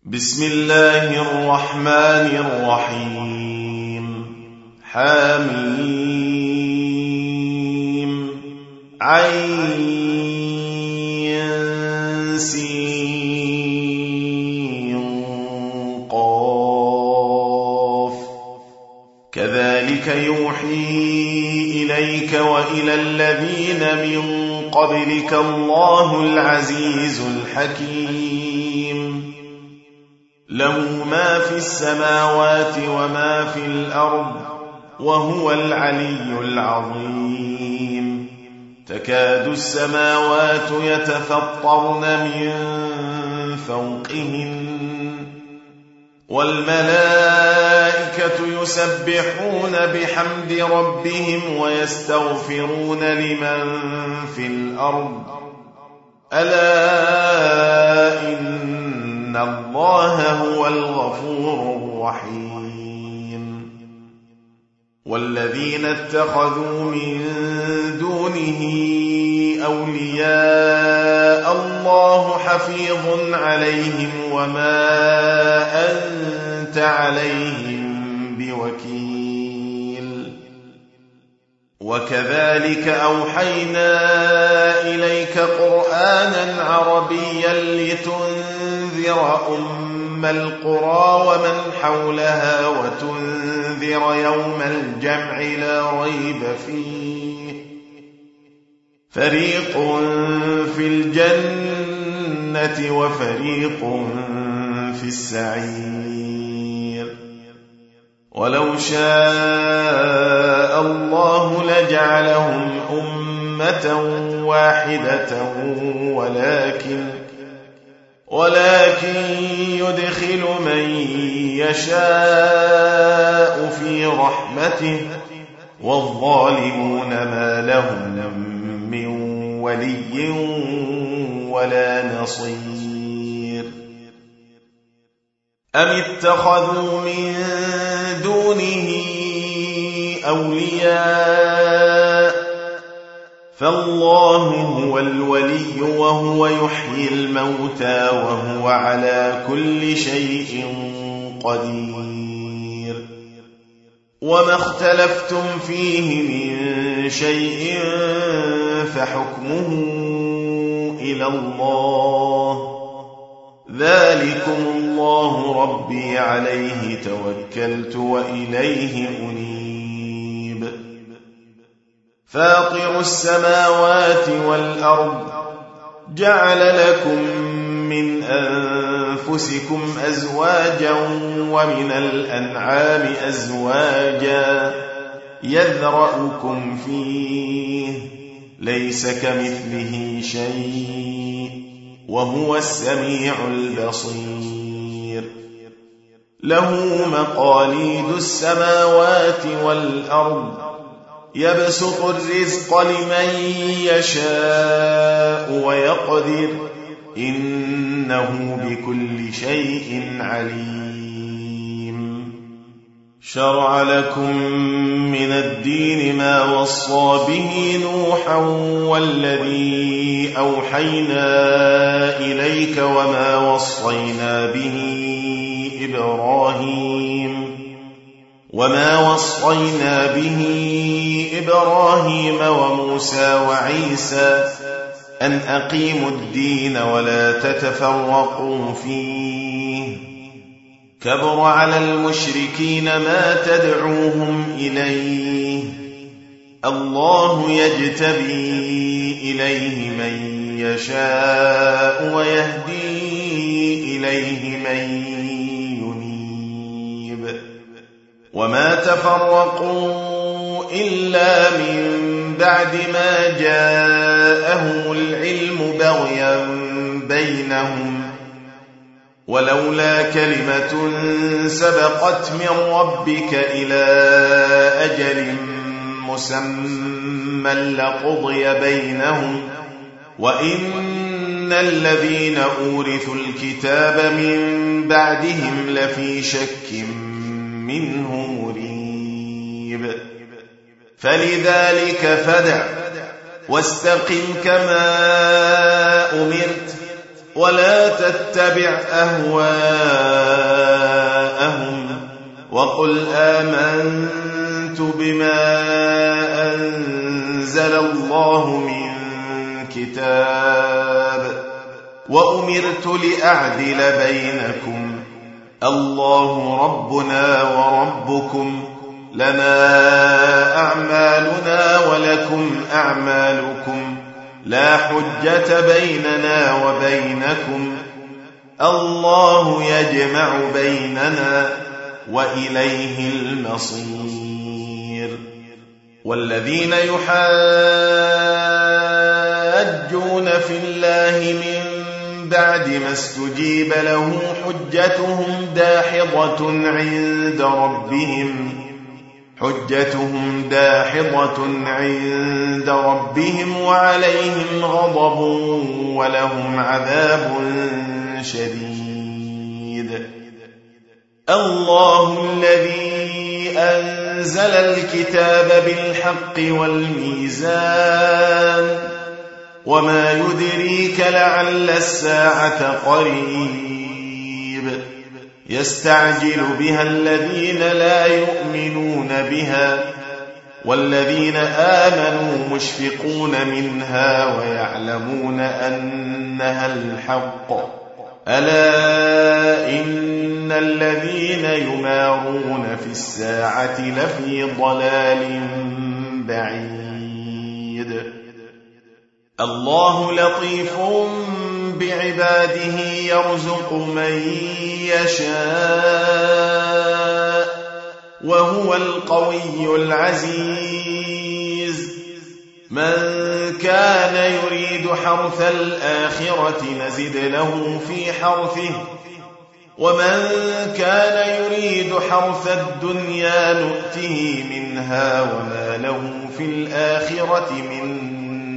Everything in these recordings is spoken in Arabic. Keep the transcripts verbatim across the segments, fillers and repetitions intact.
بسم الله الرحمن الرحيم حميم عين سين قاف كذلك يوحي إليك وإلى الذين من قبلك الله العزيز الحكيم له ما في السماوات وما في الأرض وهو العلي العظيم تكاد السماوات يتفطرن من فوقهن والملائكة يسبحون بحمد ربهم ويستغفرون لمن في الأرض ألا إن الله هو الغفور الرحيم والذين اتخذوا من دونه أولياء الله حفيظ عليهم وما أنت عليهم بوكيل وكذلك أوحينا إليك قرآنا عربيا لتنذر أم القرى ومن حولها وتنذر يوم الجمع لا ريب فيه فريق في الجنة وفريق في السعير ولو شاء الله لجعلهم أمة واحدة ولكن ولكن يدخل من يشاء في رحمته والظالمون ما لهم من ولي ولا نصير أم اتخذوا من دونه أولياء فالله هو الولي وهو يحيي الموتى وهو على كل شيء قدير وما اختلفتم فيه من شيء فحكمه إلى الله ذلكم الله ربي عليه توكلت وإليه أنيب فاطر السماوات والأرض جعل لكم من أنفسكم أزواجا ومن الأنعام أزواجا يذرأكم فيه ليس كمثله شيء وهو السميع البصير له مقاليد السماوات والأرض يبسط الرزق لمن يشاء ويقدر إنه بكل شيء عليم شرع لكم من الدين ما وصى به نوحا والذي أوحينا إليك وما وصينا به إبراهيم وما وصينا به إبراهيم وموسى وعيسى أن أقيموا الدين ولا تتفرقوا فيه كبر على المشركين ما تدعوهم إليه الله يجتبي إليه من يشاء ويهدي إليه من ينيب وما تفرقوا إلا من بعد ما جاءهم العلم بغيا بينهم ولولا كلمة سبقت من ربك إلى أجل مسمى لقضي بينهم وإن الذين أورثوا الكتاب من بعدهم لفي شك منه مريب فلذلك فدع واستقم كما أمرت ولا تتبع أهواءهم وقل آمنت بما أنزل الله من كتاب وأمرت لأعدل بينكم الله ربنا وربكم لنا أعمالنا ولكم أعمالكم لا حجة بيننا وبينكم الله يجمع بيننا وإليه المصير والذين يحاجون في الله من بعد ما استجيب له حجتهم داحضة عند ربهم حجتهم داحضة عند ربهم وعليهم غضب ولهم عذاب شديد الله الذي أنزل الكتاب بالحق والميزان وما يدريك لعل الساعة قريب يستعجل بها الذين لا يؤمنون بها والذين آمنوا مشفقون منها ويعلمون أنها الحق ألا إن الذين يمارون في الساعة لفي ضلال بعيد الله لطيف بعباده يرزق من يشاء وهو القوي العزيز من كان يريد حرث الآخرة نزد له في حرثه ومن كان يريد حرث الدنيا نؤته منها وما له في الآخرة من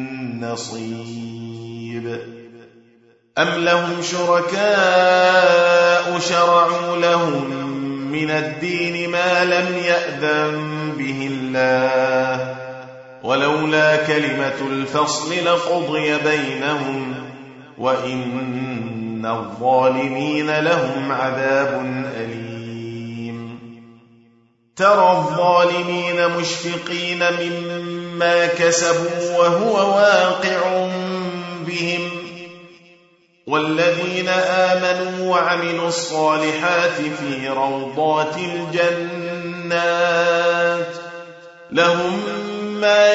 نصيب أم لهم شركاء شرعوا لهم من الدين ما لم يأذن به الله ولولا كلمة الفصل لقضي بينهم وإن الظالمين لهم عذاب أليم ترى الظالمين مشفقين مما كسبوا وهو واقع بهم والذين آمنوا وعملوا الصالحات في روضات الجنات لهم ما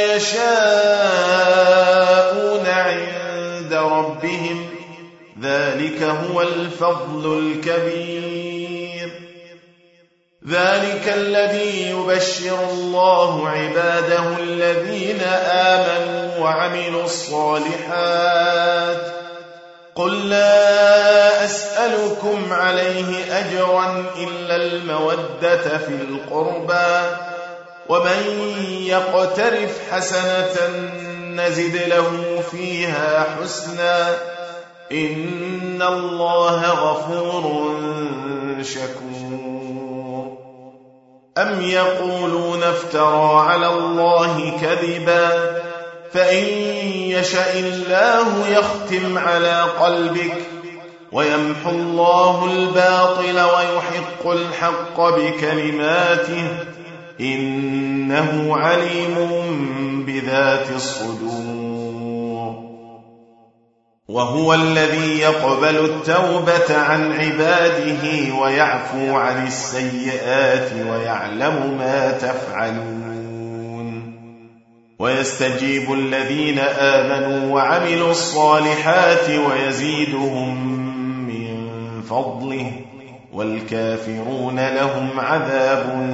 يشاءون عند ربهم ذلك هو الفضل الكبير ذلك الذي يبشر الله عباده الذين آمنوا وعملوا الصالحات قل لا أسألكم عليه أجرا إلا المودة في القربى ومن يقترف حسنة نزد له فيها حسنا إن الله غفور شكور أم يقولون افترى على الله كذبا فإن يشاء الله يختم على قلبك ويمحو الله الباطل ويحق الحق بكلماته إنه عليم بذات الصدور وهو الذي يقبل التوبة عن عباده ويعفو عن السيئات ويعلم ما تفعلون ويستجيب الذين آمنوا وعملوا الصالحات ويزيدهم من فضله والكافرون لهم عذاب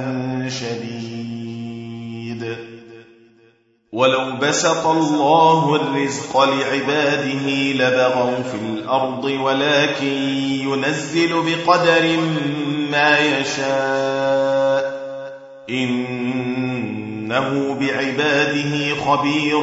شديد ولو بسط الله الرزق لعباده لبغوا في الأرض ولكن ينزل بقدر ما يشاء إنه بعباده خبير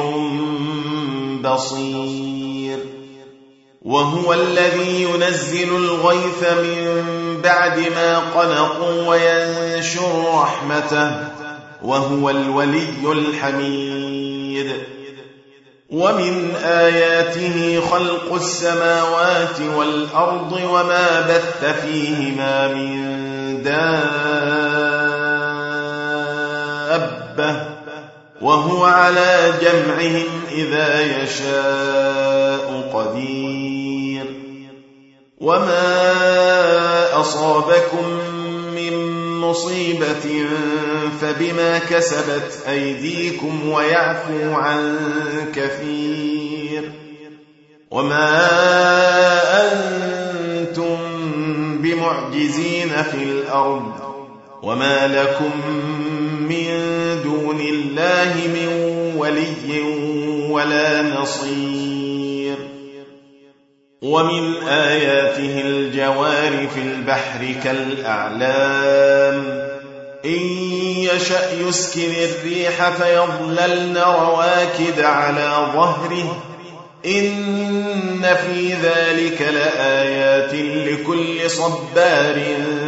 بصير وهو الذي ينزل الغيث من بعد ما قنطوا وينشر رحمته وهو الولي الحميد ومن آياته خلق السماوات والأرض وما بث فيهما من دابة وهو على جمعهم إذا يشاء قدير وما أصابكم من مصيبة فبما كسبت أيديكم ويعفو عن كثير وما أنتم بمعجزين في الأرض وما لكم من دون الله من ولي ولا نصير ومن آياته الجوار في البحر كالأعلام إن يشأ يسكن الريح فيظللن رواكد على ظهره إن في ذلك لآيات لكل صبار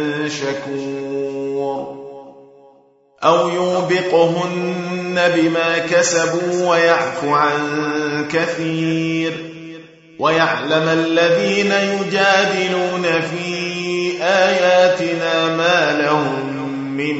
شكور أو يوبقهن بما كسبوا ويعفو عن كثير ويعلم الذين يجادلون في آياتنا ما لهم من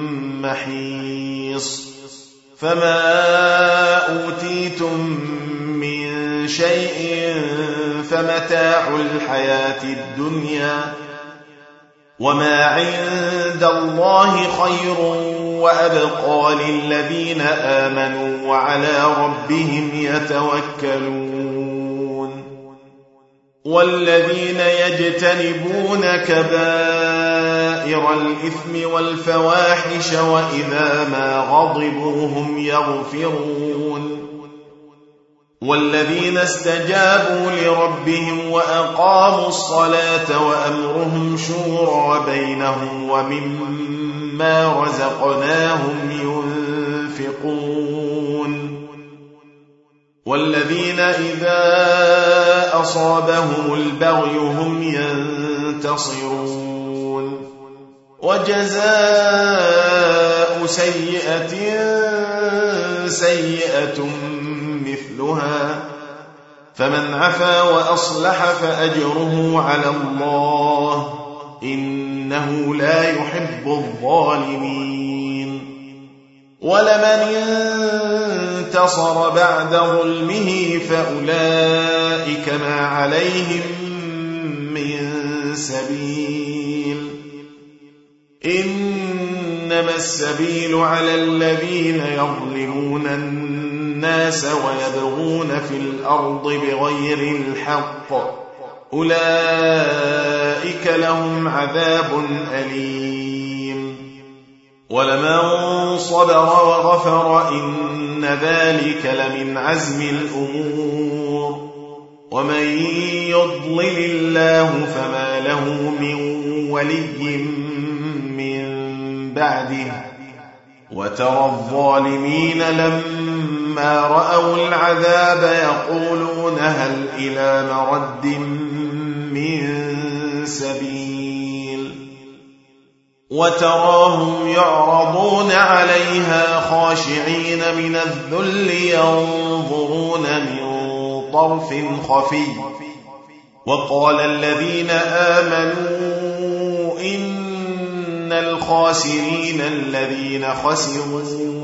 محيص فما أوتيتم من شيء فمتاع الحياة الدنيا وما عند الله خير وأبقى للذين آمنوا وعلى ربهم يتوكلون والذين يجتنبون كبائر الإثم والفواحش وإذا ما غضبوا هم يغفرون والذين استجابوا لربهم وأقاموا الصلاة وأمرهم شورى بينهم ومما رزقناهم ينفقون والذين إذا أصابهم البغي هم ينتصرون وجزاء سيئة سيئة مثلها فمن عفا وأصلح فأجره على الله إنه لا يحب الظالمين ولمن انتصر بعد ظلمه فأولئك ما عليهم من سبيل إنما السبيل على الذين يظلمون الناس ويبغون في الأرض بغير الحق أولئك لهم عذاب أليم ولمن صبر وغفر إن ذلك لمن عزم الأمور ومن يضلل الله فما له من ولي من بعده وترى الظالمين لما رأوا العذاب يقولون هل إلى مرد من سبيل وتراهم يعرضون عليها خاشعين من الذل ينظرون من طرف خفي وقال الذين آمنوا إن الخاسرين الذين خسروا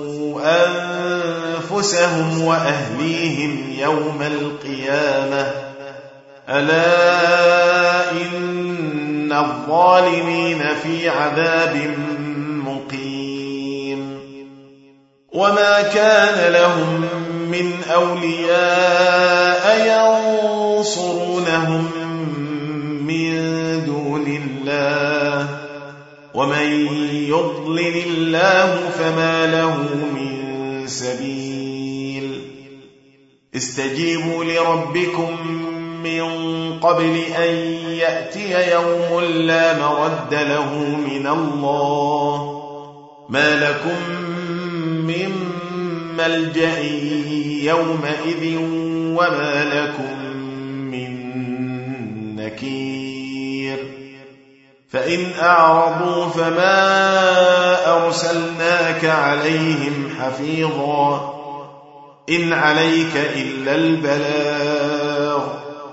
أنفسهم وأهليهم يوم القيامة ألا إن الظالمين في عذاب مقيم وما كان لهم من أولياء ينصرونهم من دون الله ومن يضلل الله فما له من سبيل استجيبوا لربكم من قبل أن يأتي يوم لا مرد له من الله ما لكم من ملجأ يومئذ وما لكم من نكير فإن أعرضوا فما أرسلناك عليهم حفيظا إن عليك إلا البلاغ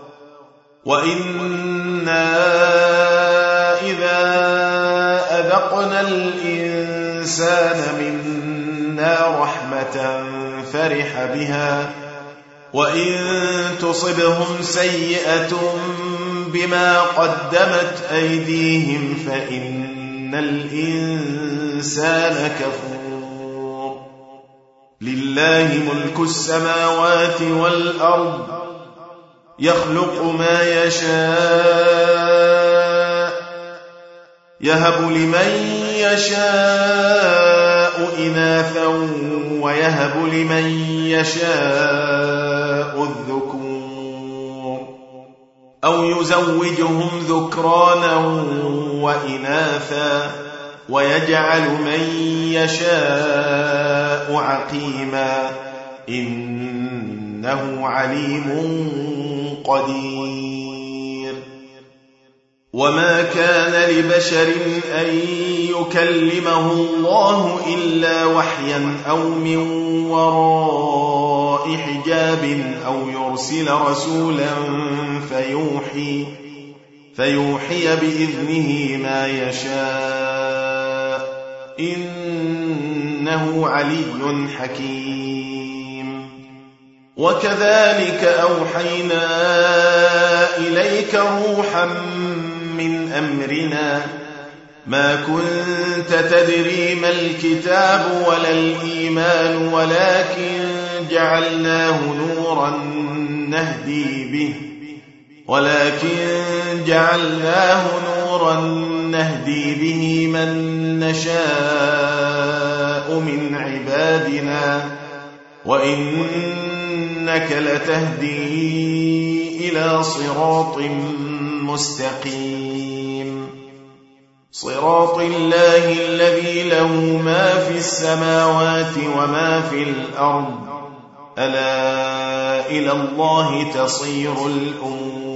وإنا إذا أذقنا الإنسان منا رحمة فرح بها وإن تصبهم سيئة بما قدمت أيديهم فإن الإنسان كفور لله ملك السماوات والأرض يخلق ما يشاء يهب لمن يشاء إناثا ويهب لمن يشاء الذكور أو يزوجهم ذكرانا وإناثا ويجعل من يشاء عقيما إنه عليم قدير وما كان لبشر أن يكلمه الله إلا وحيا أو من وراء حجاب أو يرسل رسولا فيوحي, فيوحي بإذنه ما يشاء إنه علي حكيم وكذلك أوحينا إليك روحا من أمرنا ما كنت تدري ما الكتاب ولا الإيمان ولكن جعلناه نورا نهدي به ولكن جعلناه نورا نهدي به من نشاء من عبادنا وإنك لتهدي إلى صراط مستقيم صراط الله الذي له ما في السماوات وما في الأرض ألا إلى الله تصير الأمور